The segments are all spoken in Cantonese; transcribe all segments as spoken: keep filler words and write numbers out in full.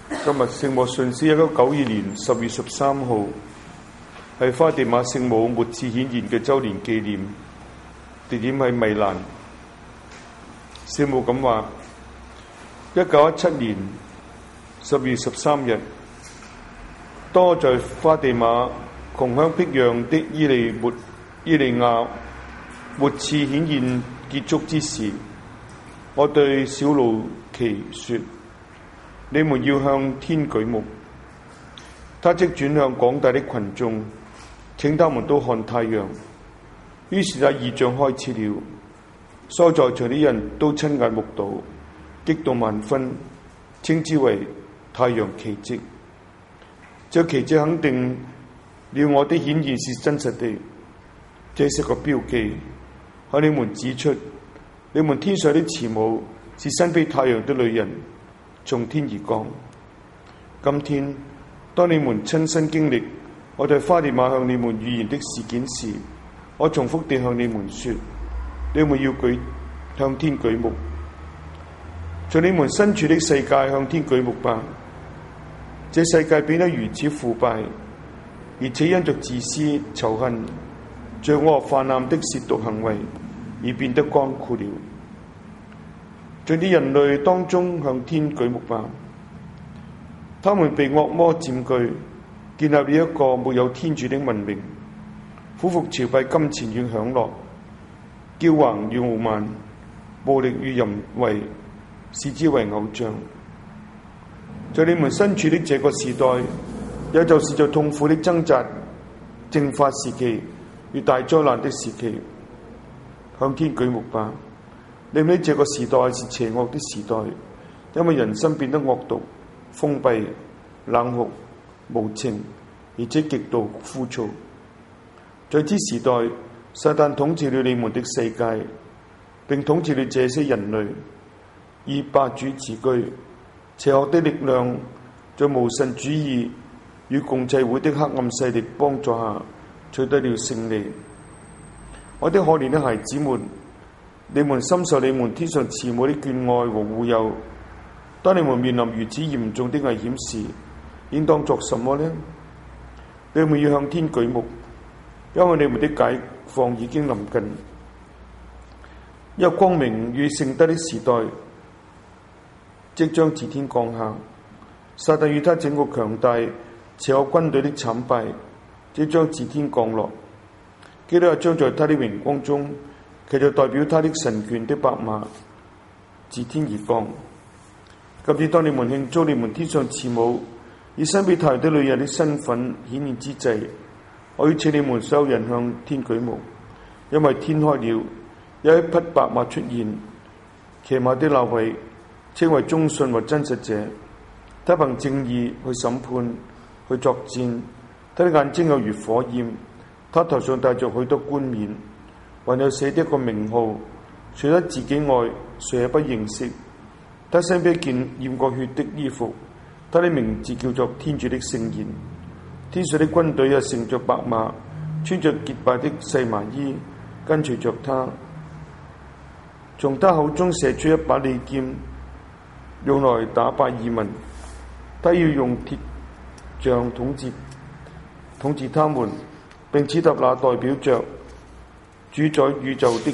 今日聖莫遜斯一九九二年十月十三號係花地瑪聖母末次顯現嘅週年紀念，地點喺米蘭。聖母咁話：一九一七年十月十三日，當我在花地瑪窮鄉僻壤的伊利末伊利亞末次顯現結束之時，我對小路奇說：你們要向天舉目。他即轉向廣大的群眾，請他們都看太陽。於是那異象開始了，所在場的人都親眼目睹，激動萬分，稱之為太陽奇蹟。這奇蹟肯定了我的顯現是真實的，這是個標記，向你們指出，你們天上的慈母是身披太陽的女人，從天而降。今天當你們親身經歷我在花地瑪向你們預言的事件時，我重複地向你們說：你們要舉向天舉目，在你們身處的世界向天舉目吧。這世界變得如此腐敗，而且因着自私、仇恨、罪惡泛濫的褻瀆行為而變得乾枯了。在啲人類當中向天舉目吧。他們被惡魔佔據，建立了一個沒有天主的文明，俯伏朝拜金錢與享樂，驕橫與傲慢，暴力與淫穢，視之為偶像。在你們身處的這個時代，也就是在痛苦的掙扎、淨化時期與大災難的時期，向天舉目吧。你們的這個時代是邪惡的時代，因為人心變得惡毒、封閉、冷酷、無情，而且極度枯燥。在此時代，撒旦統治了你們的世界，並統治了這些人類，以霸主自居。邪惡的力量在無神主義與共濟會的黑暗勢力幫助下取得了勝利。我的可憐的孩子們，你們深受你們天上慈母的眷愛和護佑。當你們面臨如此嚴重的危險時，應當作什麼呢？你們要向天舉目，因為你們的解放已經臨近。一個光明與聖德的時代即將自天降下，撒旦與他整個強大邪惡軍隊的慘敗即將自天降落。基督又將在他的榮光中騎着代表他的神權的白馬自天而降。今次當你們慶祝你們天上慈母以身披太陽的女人的身份顯現之際，我要請你們所有人向天舉目，因為天開了，有一匹白馬出現，騎馬的那位稱為忠信和真實者，他憑正義去審判，去作戰。他的眼睛有如火焰，他頭上戴着許多冠冕，還有寫的一個名號，除了自己外，誰也不認識。他身披一件染過血的衣服，他的名字叫做天主的聖言。天上的軍隊也乘着白馬，穿着潔白的細麻衣，跟隨着他。從他口中射出一把利劍，用來打敗異民。他要用鐵杖統治統治他們，並踐踏那代表着主宰宇宙的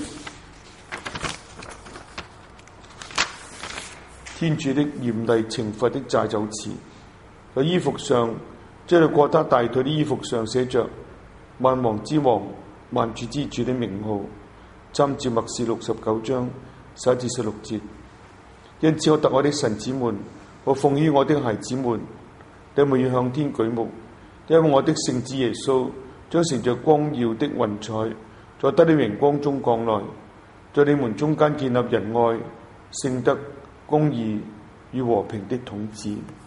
天主的嚴厲懲罰的炸酒池。在衣服上，即係過他大腿的衣服上寫着萬王之王、萬主之主的名號。參照默示六十九章十一至十六節。因此我特我的神子們，我奉勸我的孩子們，你們要向天舉目，因為我的聖子耶穌將乘着光耀的雲彩，在他的榮光中降來，在你們中間建立仁愛、聖德、公義與和平的統治。